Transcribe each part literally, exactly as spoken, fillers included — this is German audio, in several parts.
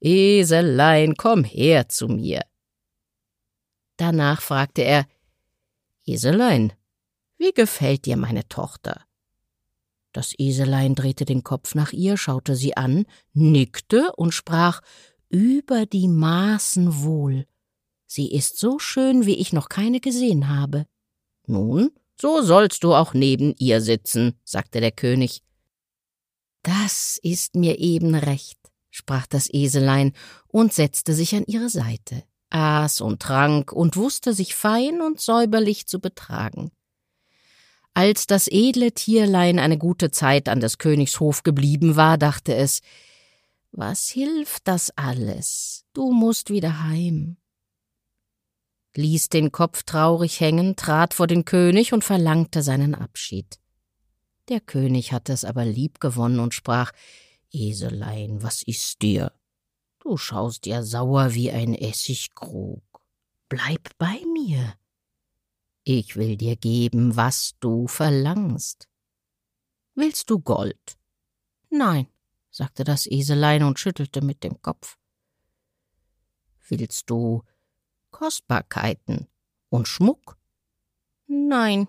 »Eselein, komm her zu mir.« Danach fragte er: »Eselein, wie gefällt dir meine Tochter?« Das Eselein drehte den Kopf nach ihr, schaute sie an, nickte und sprach: »Über die Maßen wohl. Sie ist so schön, wie ich noch keine gesehen habe.« »Nun, so sollst du auch neben ihr sitzen«, sagte der König. »Das ist mir eben recht«, sprach das Eselein und setzte sich an ihre Seite, aß und trank und wusste sich fein und säuberlich zu betragen. Als das edle Tierlein eine gute Zeit an des Königs Hof geblieben war, dachte es: »Was hilft das alles? Du musst wieder heim.« Ließ den Kopf traurig hängen, trat vor den König und verlangte seinen Abschied. Der König hatte es aber lieb gewonnen und sprach: »Eselein, was ist dir? Du schaust ja sauer wie ein Essigkrug. Bleib bei mir. Ich will dir geben, was du verlangst. Willst du Gold?« »Nein«, sagte das Eselein und schüttelte mit dem Kopf. »Willst du Kostbarkeiten und Schmuck?« »Nein.«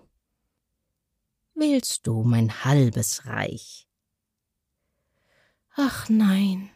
»Willst du mein halbes Reich?« »Ach nein.«